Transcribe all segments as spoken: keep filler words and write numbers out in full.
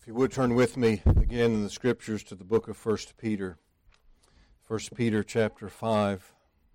If you would turn with me again in the Scriptures to the book of First Peter. First Peter chapter five.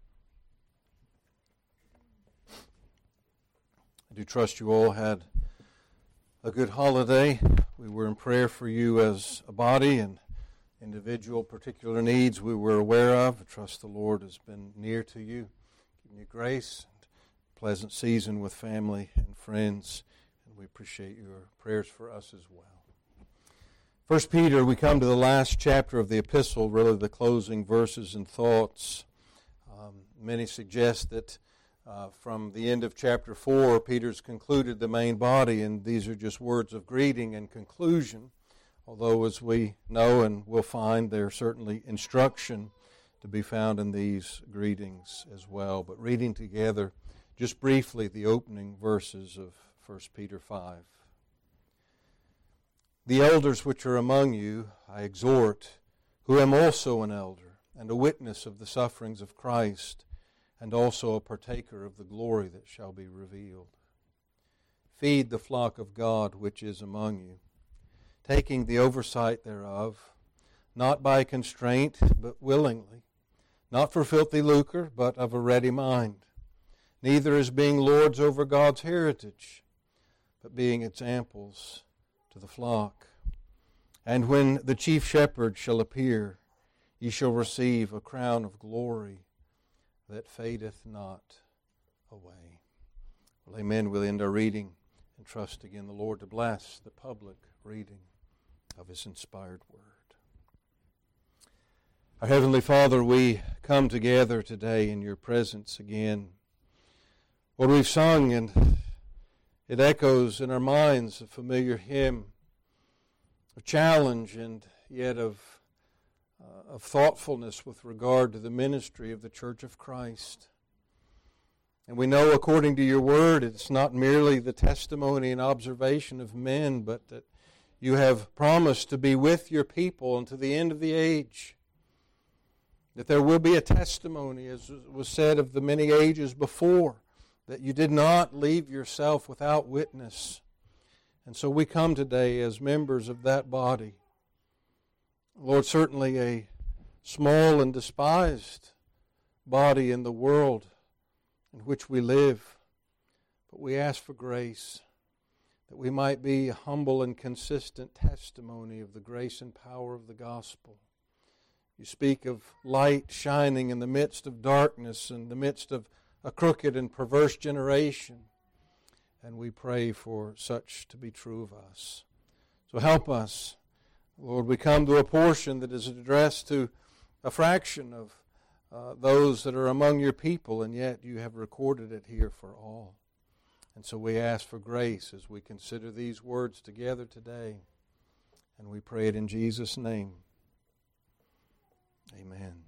I do trust you all had a good holiday. We were in prayer for you as a body and individual particular needs we were aware of. I trust the Lord has been near to you, giving you grace and pleasant season with family and friends. And we appreciate your prayers for us as well. First Peter, we come to the last chapter of the epistle, really the closing verses and thoughts. Um, many suggest that uh, from the end of chapter four, Peter's concluded the main body, and these are just words of greeting and conclusion. Although, as we know and will find, there's certainly instruction to be found in these greetings as well. But reading together, just briefly, the opening verses of First Peter five. The elders which are among you I exhort, who am also an elder, and a witness of the sufferings of Christ, and also a partaker of the glory that shall be revealed. Feed the flock of God which is among you, taking the oversight thereof, not by constraint, but willingly, not for filthy lucre, but of a ready mind, neither as being lords over God's heritage, but being examples to the flock. And when the chief shepherd shall appear, ye shall receive a crown of glory that fadeth not away. Well, amen. We'll end our reading and trust again the Lord to bless the public reading of His inspired word. Our Heavenly Father, we come together today in your presence again. What we've sung, and it echoes in our minds a familiar hymn of challenge and yet of, uh, of thoughtfulness with regard to the ministry of the Church of Christ. And we know, according to your word, it's not merely the testimony and observation of men, but that you have promised to be with your people unto the end of the age. That there will be a testimony, as was said of the many ages before, that you did not leave yourself without witness. And so we come today as members of that body. Lord, certainly a small and despised body in the world in which we live. But we ask for grace, that we might be a humble and consistent testimony of the grace and power of the gospel. You speak of light shining in the midst of darkness, in the midst of a crooked and perverse generation, and we pray for such to be true of us. So help us. Lord, we come to a portion that is addressed to a fraction of uh, those that are among your people, and yet you have recorded it here for all. And so we ask for grace as we consider these words together today, and we pray it in Jesus' name. Amen.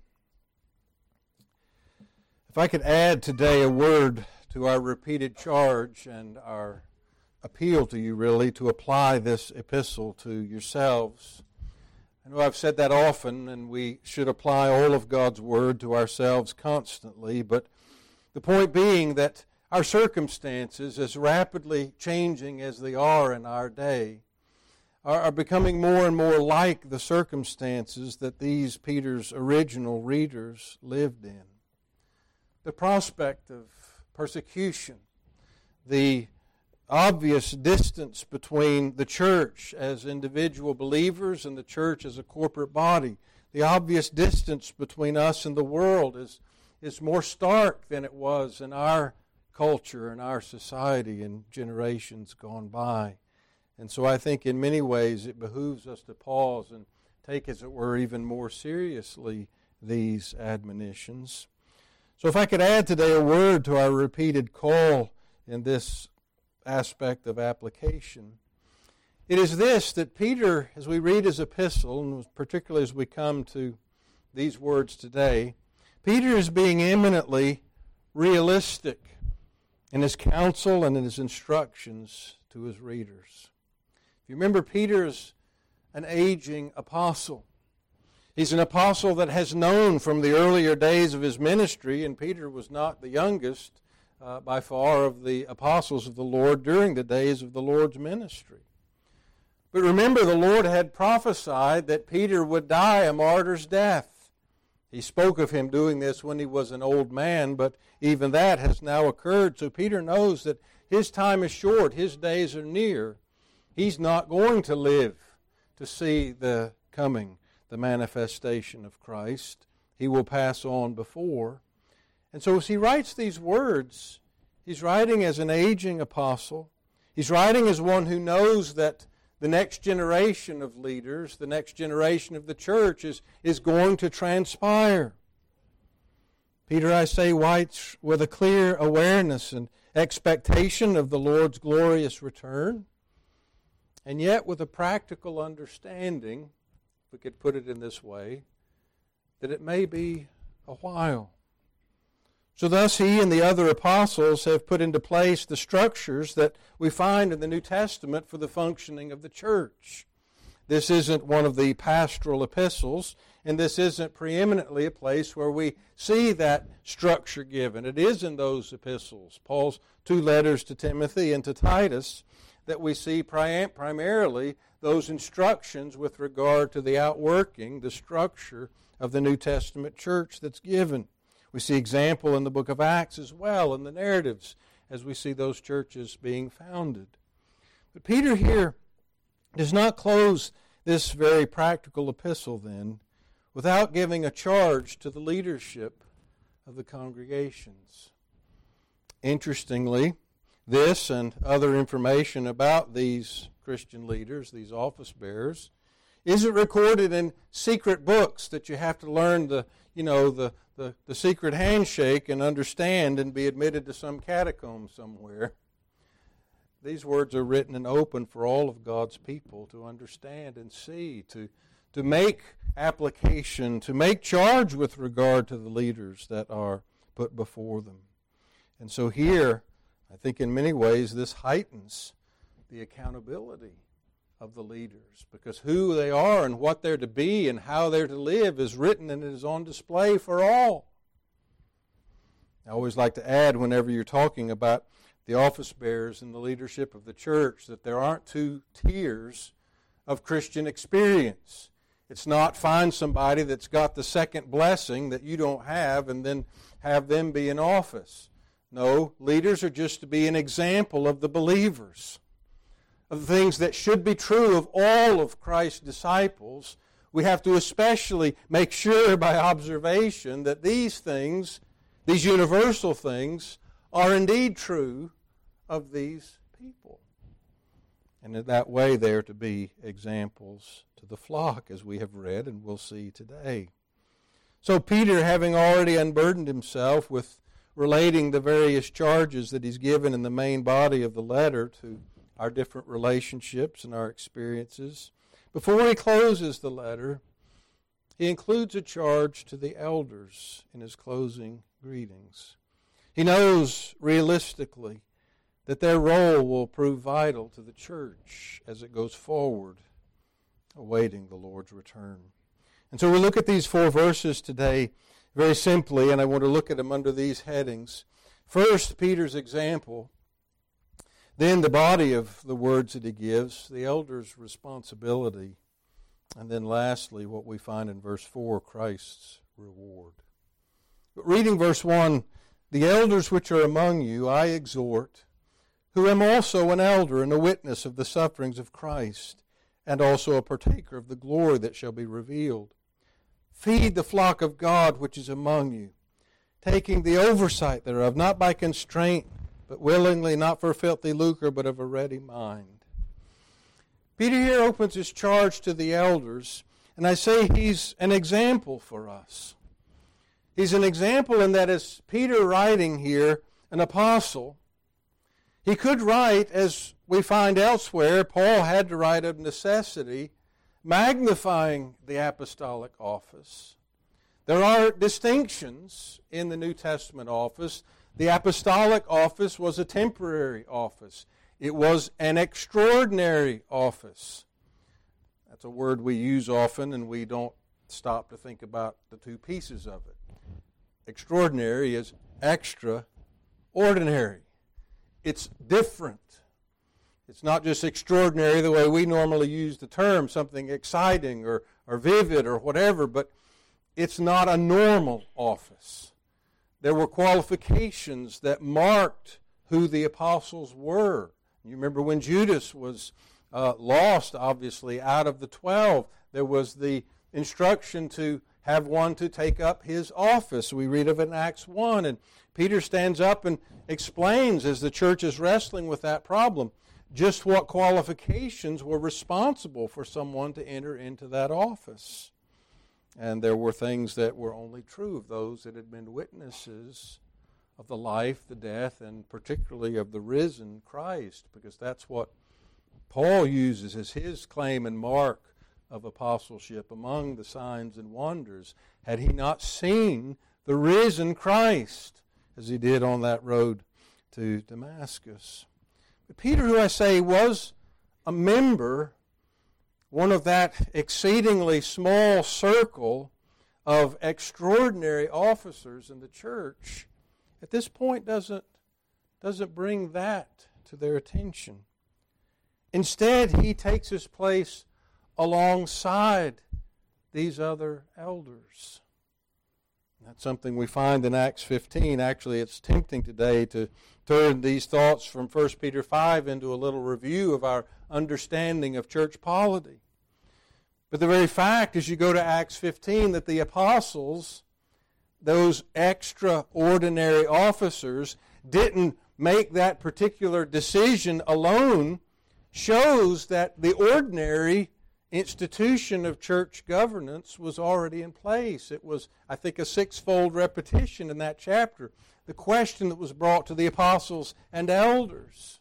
If I could add today a word to our repeated charge and our appeal to you, really, to apply this epistle to yourselves. I know I've said that often, and we should apply all of God's word to ourselves constantly, but the point being that our circumstances, as rapidly changing as they are in our day, are, are becoming more and more like the circumstances that these Peter's original readers lived in. The prospect of persecution, the obvious distance between the church as individual believers and the church as a corporate body, the obvious distance between us and the world is, is more stark than it was in our culture and our society in generations gone by. And so I think in many ways it behooves us to pause and take, as it were, even more seriously these admonitions. So if I could add today a word to our repeated call in this aspect of application, it is this, that Peter, as we read his epistle, and particularly as we come to these words today, Peter is being eminently realistic in his counsel and in his instructions to his readers. If you remember, Peter is an aging apostle. He's an apostle that has known from the earlier days of his ministry, and Peter was not the youngest uh, by far of the apostles of the Lord during the days of the Lord's ministry. But remember, the Lord had prophesied that Peter would die a martyr's death. He spoke of him doing this when he was an old man, but even that has now occurred. So Peter knows that his time is short, his days are near. He's not going to live to see the coming, the manifestation of Christ. He will pass on before. And so as he writes these words, he's writing as an aging apostle. He's writing as one who knows that the next generation of leaders, the next generation of the church is, is going to transpire. Peter, I say, writes with a clear awareness and expectation of the Lord's glorious return, and yet with a practical understanding, if we could put it in this way, that it may be a while. So thus he and the other apostles have put into place the structures that we find in the New Testament for the functioning of the church. This isn't one of the pastoral epistles, and this isn't preeminently a place where we see that structure given. It is in those epistles, Paul's two letters to Timothy and to Titus, that we see primarily those instructions with regard to the outworking, the structure of the New Testament church that's given. We see example in the book of Acts as well, in the narratives, as we see those churches being founded. But Peter here does not close this very practical epistle then without giving a charge to the leadership of the congregations. Interestingly, this and other information about these Christian leaders, these office bearers, isn't recorded in secret books that you have to learn the, you know, the, the, the secret handshake and understand and be admitted to some catacomb somewhere. These words are written and open for all of God's people to understand and see, to, to make application, to make charge with regard to the leaders that are put before them. And so here, I think in many ways this heightens the accountability of the leaders, because who they are and what they're to be and how they're to live is written and it is on display for all. I always like to add, whenever you're talking about the office bearers and the leadership of the church, that there aren't two tiers of Christian experience. It's not find somebody that's got the second blessing that you don't have and then have them be in office. No, leaders are just to be an example of the believers, of the things that should be true of all of Christ's disciples. We have to especially make sure by observation that these things, these universal things, are indeed true of these people. And in that way they are to be examples to the flock, as we have read and will see today. So Peter, having already unburdened himself with relating the various charges that he's given in the main body of the letter to our different relationships and our experiences, before he closes the letter, he includes a charge to the elders in his closing greetings. He knows realistically that their role will prove vital to the church as it goes forward, awaiting the Lord's return. And so we look at these four verses today very simply, and I want to look at them under these headings. First, Peter's example. Then the body of the words that he gives, the elders' responsibility. And then lastly, what we find in verse four, Christ's reward. But reading verse one, the elders which are among you I exhort, who am also an elder and a witness of the sufferings of Christ, and also a partaker of the glory that shall be revealed. Feed the flock of God which is among you, taking the oversight thereof, not by constraint, but willingly, not for filthy lucre, but of a ready mind. Peter here opens his charge to the elders, and I say he's an example for us. He's an example in that, as Peter writing here, an apostle, he could write, as we find elsewhere, Paul had to write of necessity, magnifying the apostolic office. There are distinctions in the New Testament office. The apostolic office was a temporary office. It was an extraordinary office. That's a word we use often, and we don't stop to think about the two pieces of it. Extraordinary is extraordinary. It's different. It's not just extraordinary the way we normally use the term, something exciting or, or vivid or whatever, but it's not a normal office. There were qualifications that marked who the apostles were. You remember when Judas was uh, lost, obviously, out of the twelve, there was the instruction to have one to take up his office. We read of it in Acts one, and Peter stands up and explains, as the church is wrestling with that problem, just what qualifications were responsible for someone to enter into that office. And there were things that were only true of those that had been witnesses of the life, the death, and particularly of the risen Christ, because that's what Paul uses as his claim and mark of apostleship among the signs and wonders. Had he not seen the risen Christ, as he did on that road to Damascus? But Peter, who I say was a member, one of that exceedingly small circle of extraordinary officers in the church, at this point doesn't, doesn't bring that to their attention. Instead, he takes his place alongside these other elders. That's something we find in Acts fifteen. Actually, it's tempting today to turn these thoughts from First Peter five into a little review of our understanding of church polity. But the very fact, as you go to Acts fifteen, that the apostles, those extraordinary officers, didn't make that particular decision alone, shows that the ordinary institution of church governance was already in place. It was, I think, a sixfold repetition in that chapter. The question that was brought to the apostles and elders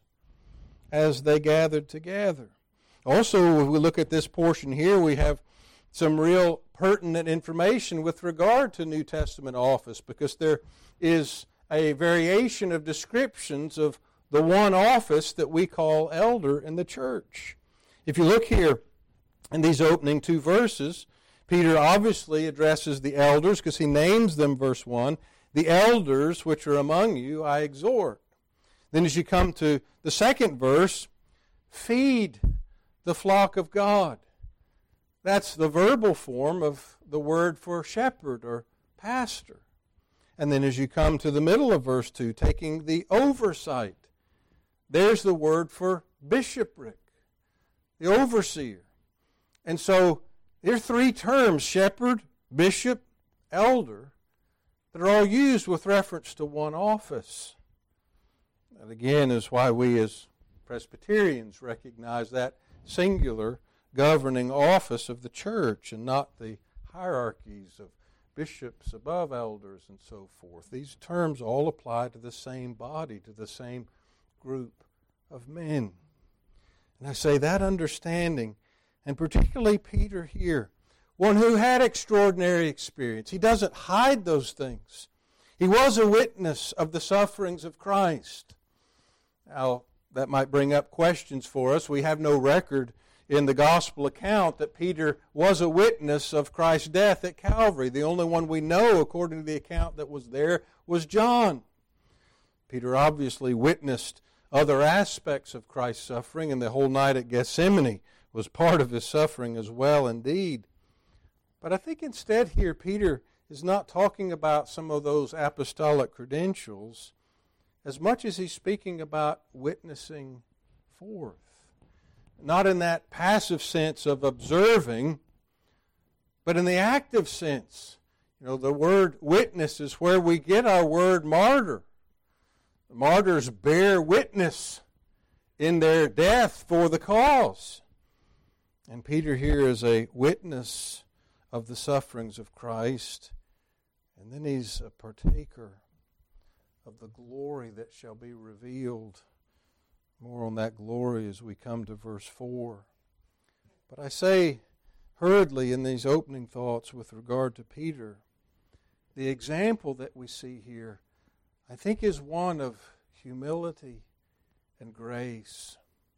as they gathered together. Also, if we look at this portion here, we have some real pertinent information with regard to New Testament office, because there is a variation of descriptions of the one office that we call elder in the church. If you look here in these opening two verses, Peter obviously addresses the elders because he names them, verse one, the elders which are among you I exhort. Then as you come to the second verse, feed the flock of God. That's the verbal form of the word for shepherd or pastor. And then as you come to the middle of verse two, taking the oversight, there's the word for bishopric, the overseer. And so there are three terms, shepherd, bishop, elder, that are all used with reference to one office. That again is why we as Presbyterians recognize that singular governing office of the church and not the hierarchies of bishops above elders and so forth. These terms all apply to the same body, to the same group of men. And I say that understanding, and particularly Peter here, one who had extraordinary experience. He doesn't hide those things. He was a witness of the sufferings of Christ. Now, that might bring up questions for us. We have no record in the gospel account that Peter was a witness of Christ's death at Calvary. The only one we know, according to the account that was there, was John. Peter obviously witnessed other aspects of Christ's suffering, and the whole night at Gethsemane was part of his suffering as well, indeed. But I think instead here, Peter is not talking about some of those apostolic credentials as much as he's speaking about witnessing forth. Not in that passive sense of observing, but in the active sense. You know, the word witness is where we get our word martyr. The martyrs bear witness in their death for the cause. And Peter here is a witness of the sufferings of Christ. And then he's a partaker of the glory that shall be revealed. More on that glory as we come to verse four. But I say hurriedly in these opening thoughts with regard to Peter, the example that we see here, I think, is one of humility and grace.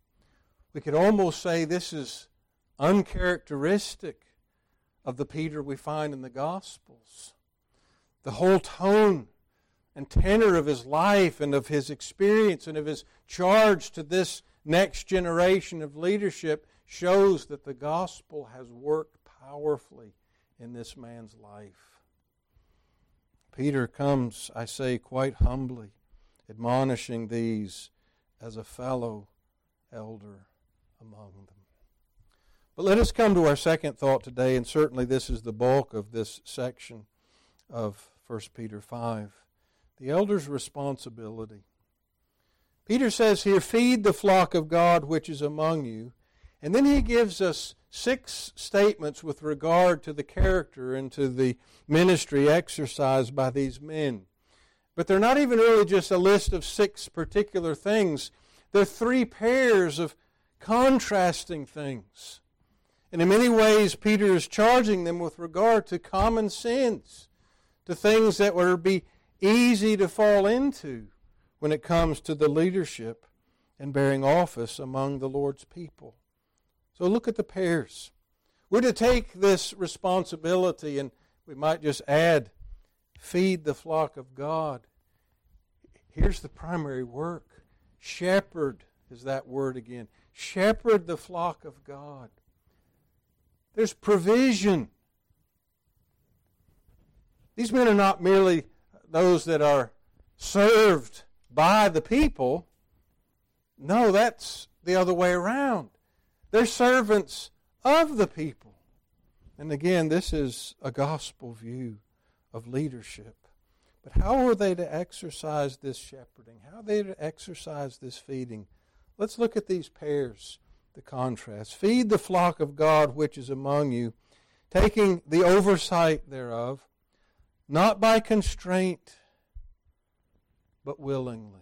We could almost say this is uncharacteristic of the Peter we find in the Gospels. The whole tone and tenor of his life and of his experience and of his charge to this next generation of leadership shows that the gospel has worked powerfully in this man's life. Peter comes, I say, quite humbly, admonishing these as a fellow elder among them. But let us come to our second thought today, and certainly this is the bulk of this section of First Peter five. The elder's responsibility. Peter says here, feed the flock of God which is among you. And then he gives us six statements with regard to the character and to the ministry exercised by these men. But they're not even really just a list of six particular things. They're three pairs of contrasting things. And in many ways, Peter is charging them with regard to common sins, to things that would be easy to fall into when it comes to the leadership and bearing office among the Lord's people. So look at the pairs. We're to take this responsibility, and we might just add, feed the flock of God. Here's the primary work. Shepherd is that word again. Shepherd the flock of God. There's provision. These men are not merely those that are served by the people. No, that's the other way around. They're servants of the people. And again, this is a gospel view of leadership. But how are they to exercise this shepherding? How are they to exercise this feeding? Let's look at these pairs, the contrast. Feed the flock of God which is among you, taking the oversight thereof, not by constraint, but willingly.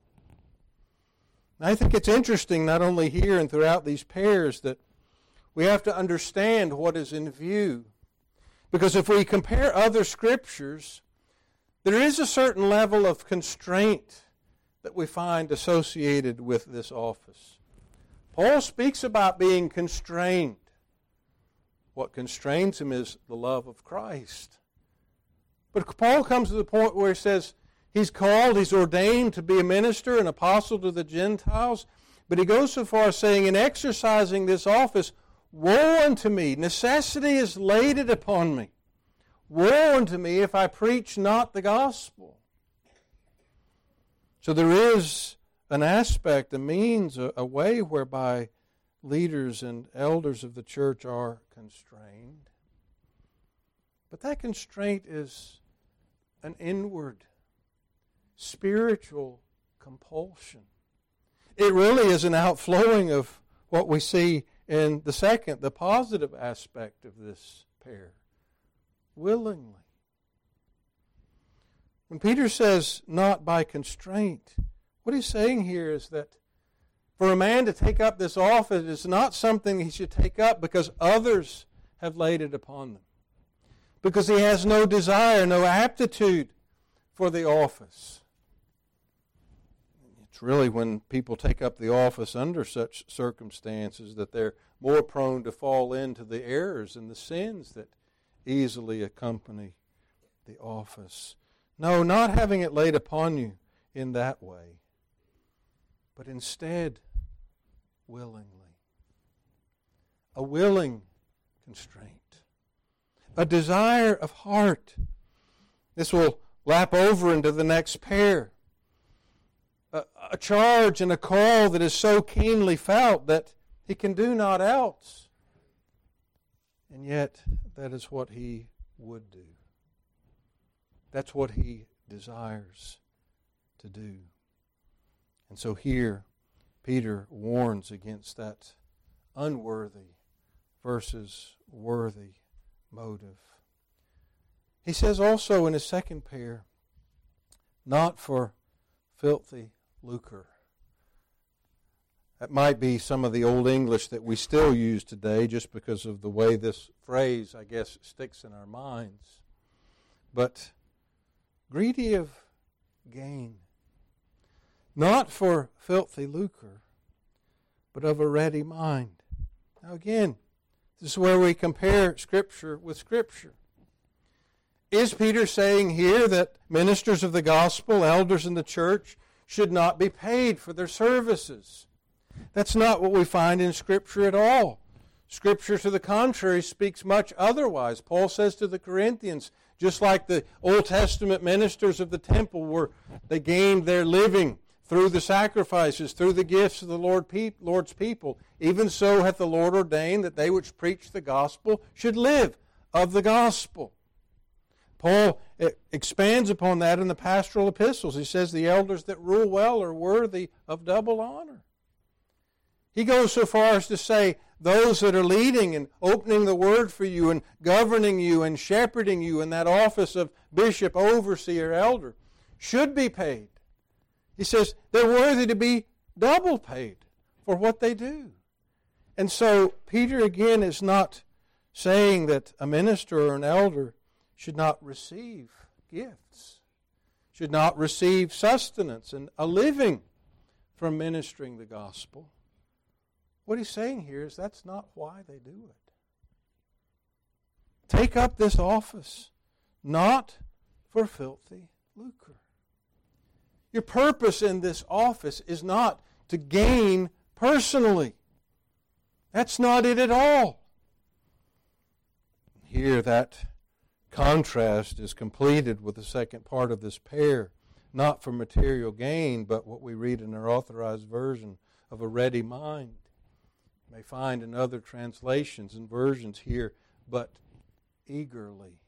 I think it's interesting, not only here and throughout these pairs, that we have to understand what is in view. Because if we compare other scriptures, there is a certain level of constraint that we find associated with this office. Paul speaks about being constrained. What constrains him is the love of Christ. But Paul comes to the point where he says, he's called, he's ordained to be a minister, an apostle to the Gentiles. But he goes so far as saying, in exercising this office, woe unto me, necessity is laid it upon me. Woe unto me if I preach not the gospel. So there is an aspect, a means, a, a way whereby leaders and elders of the church are constrained. But that constraint is an inward, spiritual compulsion. It really is an outflowing of what we see in the second, the positive aspect of this pair. Willingly. When Peter says not by constraint, what he's saying here is that for a man to take up this office is not something he should take up because others have laid it upon them. Because he has no desire, no aptitude for the office. It's really when people take up the office under such circumstances that they're more prone to fall into the errors and the sins that easily accompany the office. No, not having it laid upon you in that way, but instead willingly. A willing constraint. A desire of heart. This will lap over into the next pair. A, a charge and a call that is so keenly felt that he can do naught else. And yet, that is what he would do. That's what he desires to do. And so here, Peter warns against that unworthy versus worthy motive. He says also in his second pair, not for filthy lucre. That might be some of the old English that we still use today just because of the way this phrase, I guess, sticks in our minds. But greedy of gain, not for filthy lucre, but of a ready mind. Now again, this is where we compare Scripture with Scripture. Is Peter saying here that ministers of the gospel, elders in the church, should not be paid for their services? That's not what we find in Scripture at all. Scripture, to the contrary, speaks much otherwise. Paul says to the Corinthians, just like the Old Testament ministers of the temple were, they gained their living through the sacrifices, through the gifts of the Lord Lord's people, even so hath the Lord ordained that they which preach the gospel should live of the gospel. Paul expands upon that in the pastoral epistles. He says the elders that rule well are worthy of double honor. He goes so far as to say those that are leading and opening the word for you and governing you and shepherding you in that office of bishop, overseer, elder should be paid. He says they're worthy to be double paid for what they do. And so Peter again is not saying that a minister or an elder should not receive gifts, should not receive sustenance and a living from ministering the gospel. What he's saying here is that's not why they do it. Take up this office not for filthy lucre. Your purpose in this office is not to gain personally. That's not it at all. Here that contrast is completed with the second part of this pair, not for material gain, but what we read in our authorized version of a ready mind. You may find in other translations and versions here, but eagerly.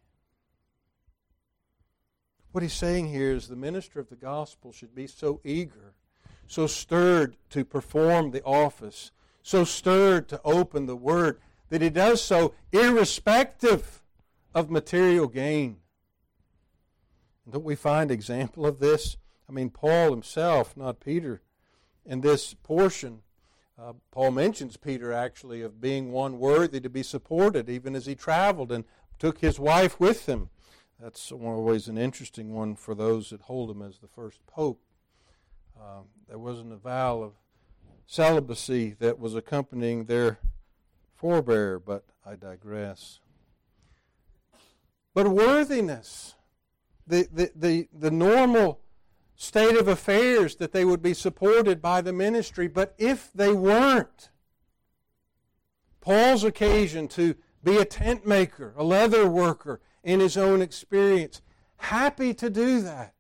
What he's saying here is the minister of the gospel should be so eager, so stirred to perform the office, so stirred to open the word, that he does so irrespective of material gain. And don't we find example of this? I mean, Paul himself, not Peter, in this portion, uh, Paul mentions Peter actually of being one worthy to be supported, even as he traveled and took his wife with him. That's always an interesting one for those that hold him as the first pope. Uh, there wasn't a vow of celibacy that was accompanying their forebear, but I digress. But worthiness, the, the, the, the normal state of affairs that they would be supported by the ministry, but if they weren't, Paul's occasion to be a tent maker, a leather worker in his own experience, happy to do that.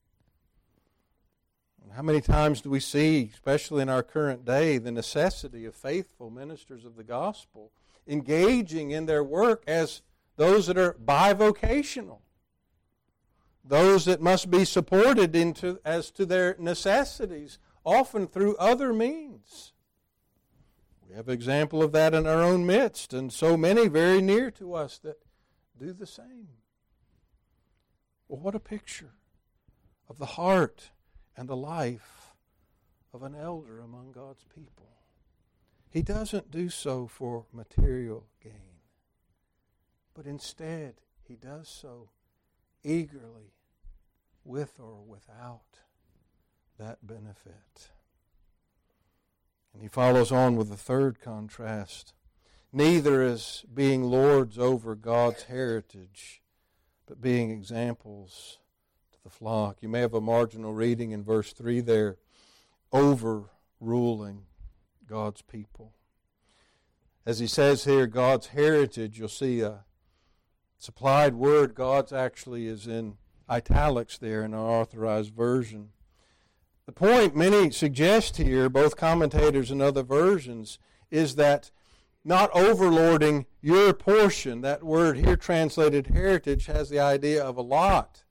How many times do we see, especially in our current day, the necessity of faithful ministers of the gospel engaging in their work as those that are bivocational, those that must be supported into as to their necessities, often through other means. We have an example of that in our own midst, and so many very near to us that do the same. Well, what a picture of the heart and the life of an elder among God's people. He doesn't do so for material gain, but instead he does so eagerly, with or without that benefit. And he follows on with the third contrast. Neither as being lords over God's heritage, but being examples to the flock. You may have a marginal reading in verse three there, overruling God's people. As he says here, God's heritage, you'll see a supplied word, God's actually is in italics there in our authorized version. The point many suggest here, both commentators and other versions, is that not overlording your portion. That word here translated heritage has the idea of a lot.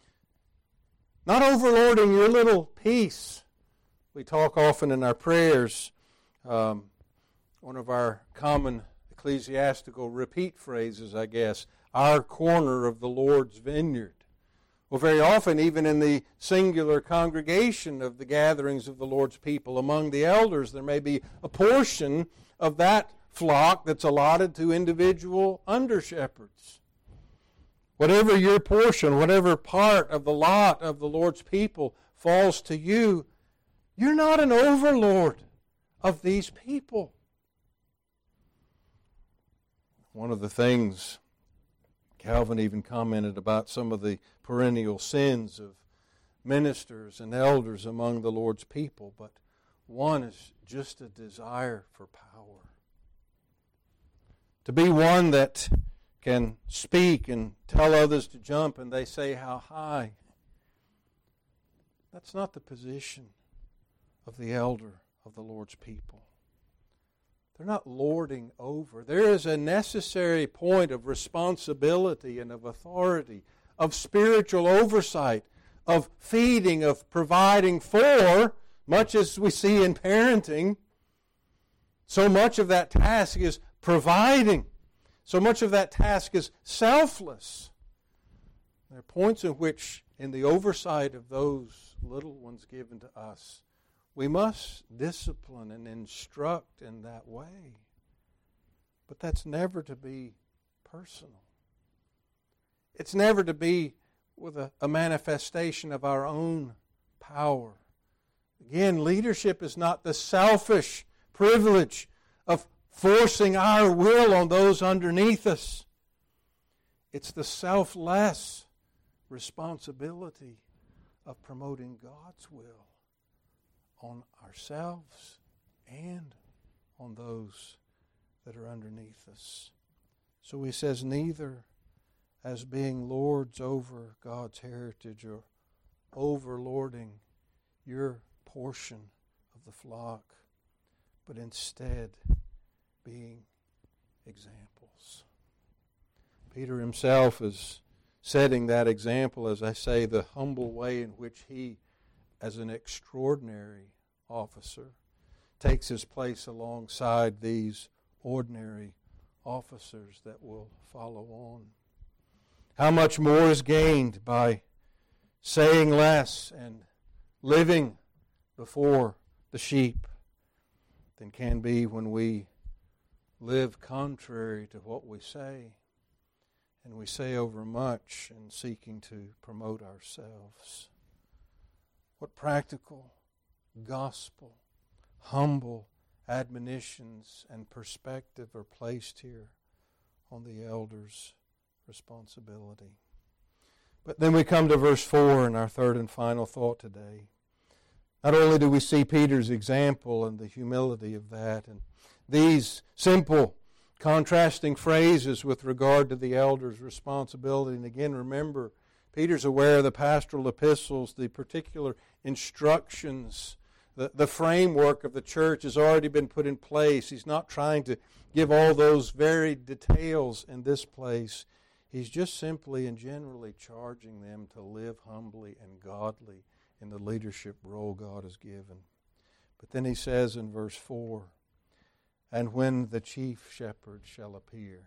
Not overlording your little piece. We talk often in our prayers, um, one of our common ecclesiastical repeat phrases, I guess, our corner of the Lord's vineyard. Well, very often, even in the singular congregation of the gatherings of the Lord's people, among the elders, there may be a portion of that flock that's allotted to individual under-shepherds. Whatever your portion, whatever part of the lot of the Lord's people falls to you, you're not an overlord of these people. One of the things Calvin even commented about some of the perennial sins of ministers and elders among the Lord's people, but one is just a desire for power. To be one that can speak and tell others to jump and they say how high. That's not the position of the elder of the Lord's people. They're not lording over. There is a necessary point of responsibility and of authority, of spiritual oversight, of feeding, of providing for, much as we see in parenting. So much of that task is providing. So much of that task is selfless. There are points in which, in the oversight of those little ones given to us, we must discipline and instruct in that way. But that's never to be personal. It's never to be with a, a manifestation of our own power. Again, leadership is not the selfish privilege of forcing our will on those underneath us. It's the selfless responsibility of promoting God's will on ourselves and on those that are underneath us. So he says, neither as being lords over God's heritage or overlording your portion of the flock, but instead being examples. Peter himself is setting that example, as I say, the humble way in which he, as an extraordinary officer, takes his place alongside these ordinary officers that will follow on. How much more is gained by saying less and living before the sheep than can be when we live contrary to what we say, and we say over much in seeking to promote ourselves. What practical, gospel, humble admonitions and perspective are placed here on the elders' responsibility. But then we come to verse four in our third and final thought today. Not only do we see Peter's example and the humility of that, and these simple contrasting phrases with regard to the elders' responsibility. And again, remember, Peter's aware of the pastoral epistles, the particular instructions, the, the framework of the church has already been put in place. He's not trying to give all those varied details in this place. He's just simply and generally charging them to live humbly and godly in the leadership role God has given. But then he says in verse four, and when the chief shepherd shall appear,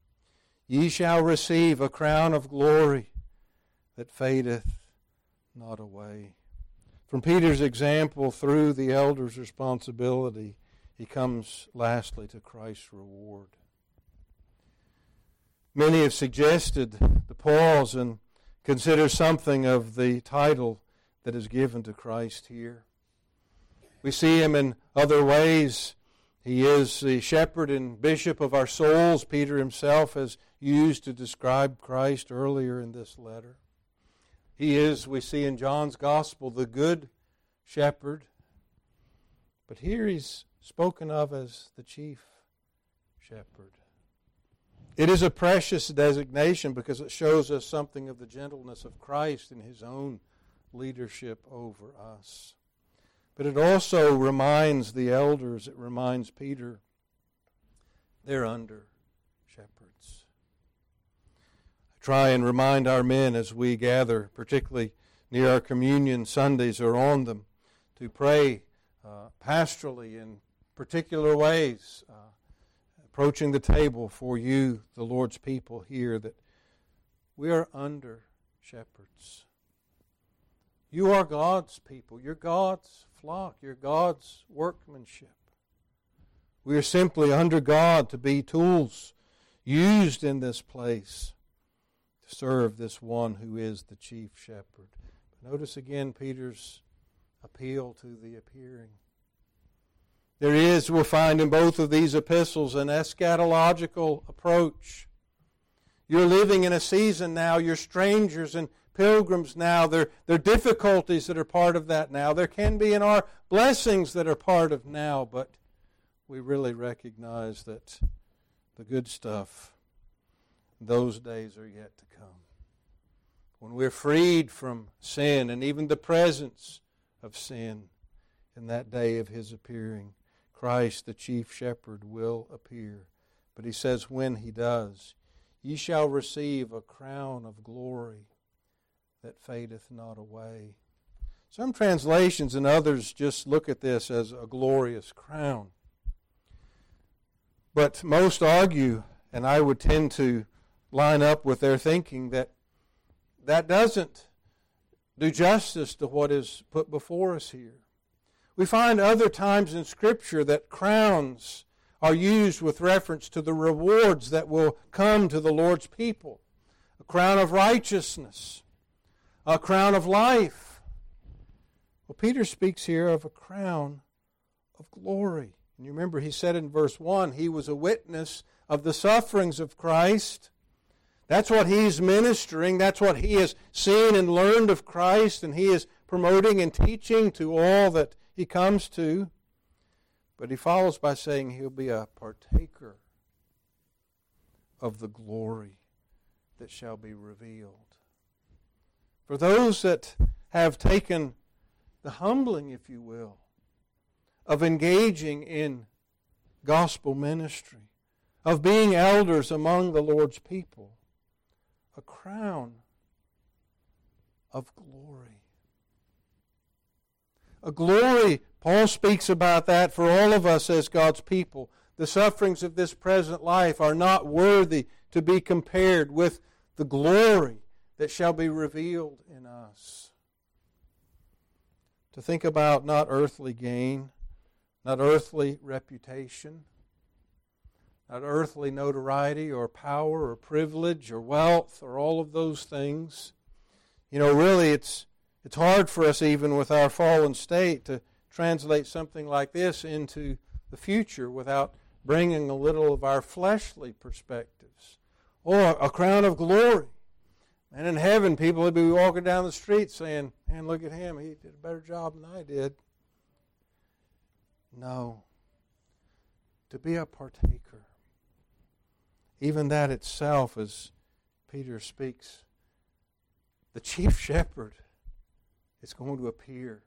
ye shall receive a crown of glory that fadeth not away. From Peter's example through the elder's responsibility, he comes lastly to Christ's reward. Many have suggested to pause and consider something of the title that is given to Christ here. We see him in other ways. He is the shepherd and bishop of our souls, Peter himself has used to describe Christ earlier in this letter. He is, we see in John's Gospel, the good shepherd. But here he's spoken of as the chief shepherd. It is a precious designation because it shows us something of the gentleness of Christ in his own leadership over us. But it also reminds the elders, it reminds Peter, they're under shepherds. I try and remind our men as we gather, particularly near our communion Sundays or on them, to pray uh, pastorally in particular ways, uh, approaching the table for you, the Lord's people here, that we are under shepherds. You are God's people. You're God's flock. You're God's workmanship. We are simply under God to be tools used in this place to serve this one who is the chief shepherd. But notice again Peter's appeal to the appearing. There is, we'll find in both of these epistles, an eschatological approach. You're living in a season now, you're strangers and pilgrims now. There, there are difficulties that are part of that now. There can be in our blessings that are part of now, but we really recognize that the good stuff, those days are yet to come. When we're freed from sin and even the presence of sin in that day of His appearing, Christ, the chief shepherd, will appear. But He says when He does, ye shall receive a crown of glory that fadeth not away. Some translations and others just look at this as a glorious crown. But most argue, and I would tend to line up with their thinking, that that doesn't do justice to what is put before us here. We find other times in Scripture that crowns are used with reference to the rewards that will come to the Lord's people. A crown of righteousness, a crown of life. Well, Peter speaks here of a crown of glory. And you remember he said in verse one, he was a witness of the sufferings of Christ. That's what he's ministering. That's what he has seen and learned of Christ, and he is promoting and teaching to all that he comes to. But he follows by saying he'll be a partaker of the glory that shall be revealed. For those that have taken the humbling, if you will, of engaging in gospel ministry, of being elders among the Lord's people, a crown of glory. A glory, Paul speaks about that for all of us as God's people. The sufferings of this present life are not worthy to be compared with the glory that shall be revealed in us. To think about not earthly gain, not earthly reputation, not earthly notoriety or power or privilege or wealth or all of those things. You know, really it's it's hard for us even with our fallen state to translate something like this into the future without bringing a little of our fleshly perspectives. Or a crown of glory. And in heaven, people would be walking down the street saying, man, look at him. He did a better job than I did. No. To be a partaker. Even that itself, as Peter speaks, the chief shepherd is going to appear.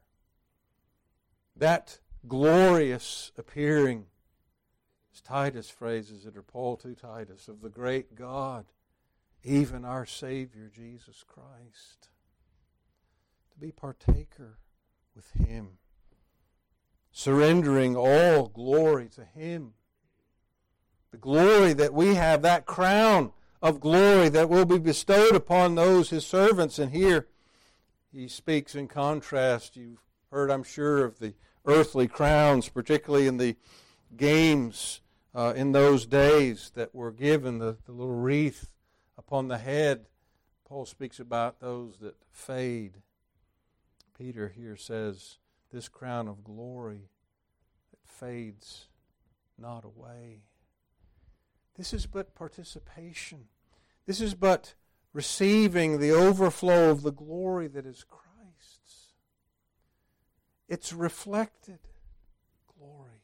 That glorious appearing, as Titus phrases it, or Paul to Titus, of the great God, even our Savior, Jesus Christ. To be partaker with Him. Surrendering all glory to Him. The glory that we have, that crown of glory that will be bestowed upon those His servants. And here he speaks in contrast. You've heard, I'm sure, of the earthly crowns, particularly in the games uh, in those days that were given, the, the little wreath upon the head. Paul speaks about those that fade. Peter here says, this crown of glory that fades not away. This is but participation. This is but receiving the overflow of the glory that is Christ's. It's reflected glory.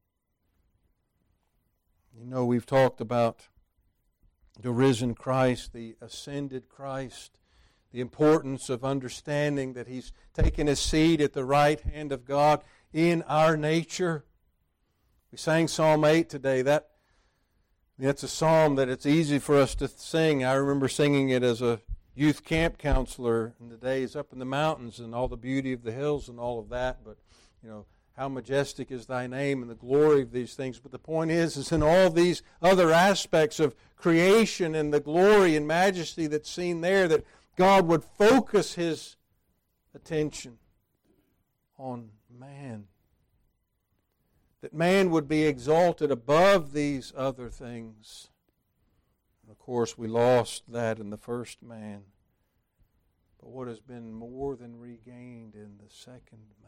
You know, we've talked about the risen Christ, the ascended Christ, the importance of understanding that He's taken His seat at the right hand of God in our nature. We sang Psalm eight today. That It's a psalm that it's easy for us to sing. I remember singing it as a youth camp counselor in the days up in the mountains and all the beauty of the hills and all of that. But, you know, how majestic is Thy name and the glory of these things. But the point is, is in all these other aspects of creation and the glory and majesty that's seen there, that God would focus His attention on man. That man would be exalted above these other things. And of course, we lost that in the first man. But what has been more than regained in the second man?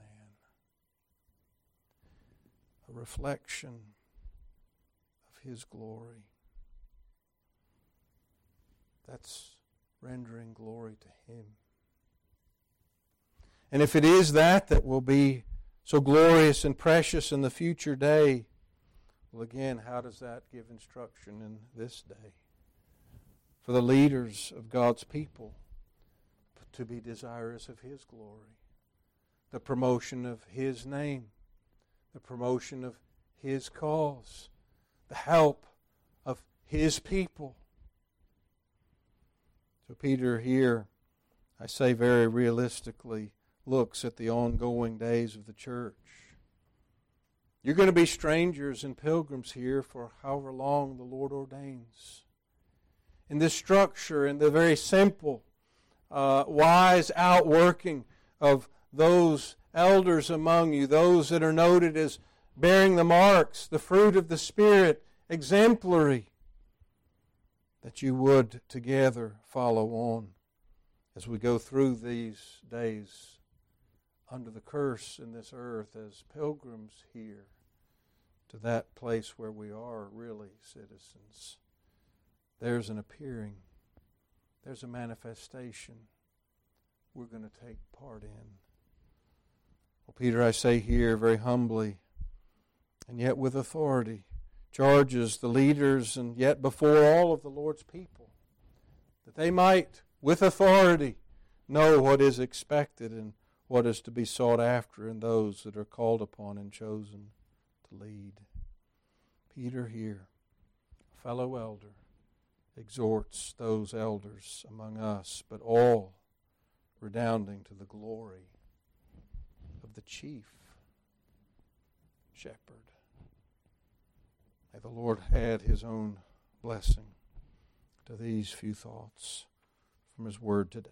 A reflection of His glory. That's rendering glory to Him. And if it is that that will be so glorious and precious in the future day, well, again, how does that give instruction in this day? For the leaders of God's people to be desirous of His glory, the promotion of His name, the promotion of His cause, the help of His people. So Peter here, I say very realistically, looks at the ongoing days of the church. You're going to be strangers and pilgrims here for however long the Lord ordains. In this structure, in the very simple, uh, wise outworking of those elders among you, those that are noted as bearing the marks, the fruit of the Spirit, exemplary, that you would together follow on as we go through these days under the curse in this earth as pilgrims here to that place where we are really citizens. There's an appearing. There's a manifestation we're going to take part in. Well, Peter, I say here very humbly, and yet with authority, charges the leaders and yet before all of the Lord's people, that they might, with authority, know what is expected and what is to be sought after in those that are called upon and chosen to lead. Peter here, a fellow elder, exhorts those elders among us, but all redounding to the glory of the chief shepherd. May the Lord add His own blessing to these few thoughts from His Word today.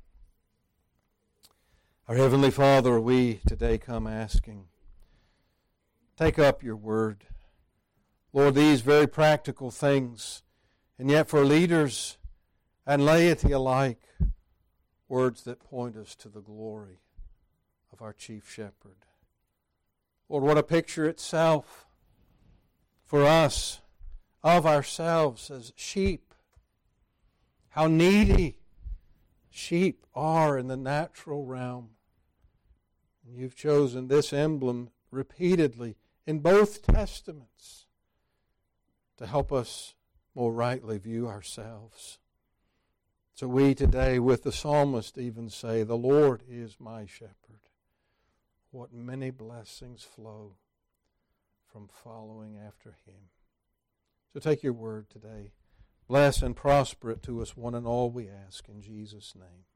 Our Heavenly Father, we today come asking, take up your Word. Lord, these very practical things, and yet for leaders and laity alike, words that point us to the glory of our chief shepherd. Lord, what a picture itself for us of ourselves as sheep. How needy sheep are in the natural realm. And you've chosen this emblem repeatedly in both Testaments to help us more rightly view ourselves. So we today, with the psalmist, even say, the Lord is my shepherd. What many blessings flow from following after Him. So take your word today. Bless and prosper it to us, one and all, we ask in Jesus' name.